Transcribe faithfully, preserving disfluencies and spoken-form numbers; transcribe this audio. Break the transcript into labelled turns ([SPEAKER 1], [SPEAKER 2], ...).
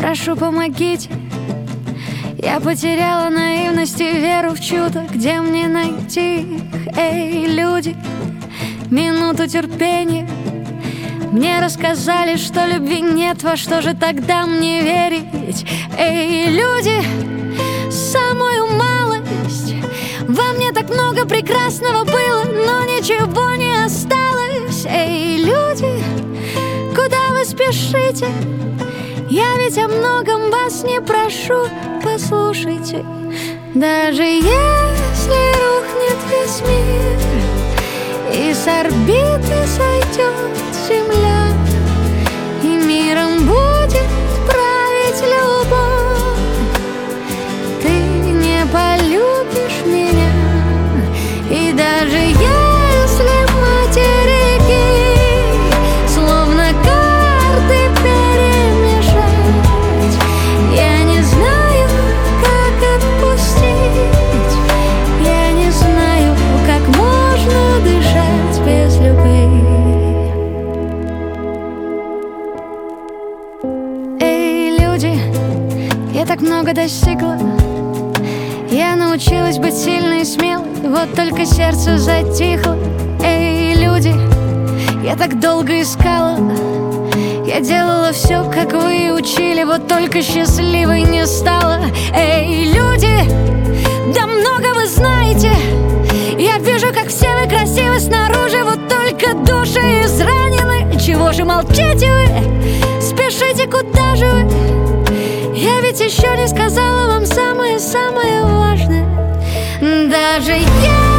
[SPEAKER 1] прошу, помогите. Я потеряла наивность и веру в чудо. Где мне найти их? Эй, люди, минуту терпения. Мне рассказали, что любви нет. Во что же тогда мне верить? Эй, люди, самую малость. Во мне так много прекрасного было, но ничего не осталось. Эй, люди, куда вы спешите? Я ведь о многом вас не прошу. Послушайте, даже если рухнет весь мир и с орбиты сойдет Земля, и миром будет править любовь, ты не полюбишь меня. И даже если материки словно карты перемешать, я не знаю, как отпустить. Я не знаю, как можно дышать без любви. Эй, люди, я так много достигла. Я научилась быть сильной и смелой, вот только сердце затихло. Эй, люди, я так долго искала. Я делала все, как вы учили, вот только счастливой не стала. Эй, люди, да много вы знаете. Я вижу, как все вы красивы снаружи, вот только души изранены. Чего же молчите вы? Спешите, куда же вы? Я ведь еще не сказала вам самое-самое важное. Даже я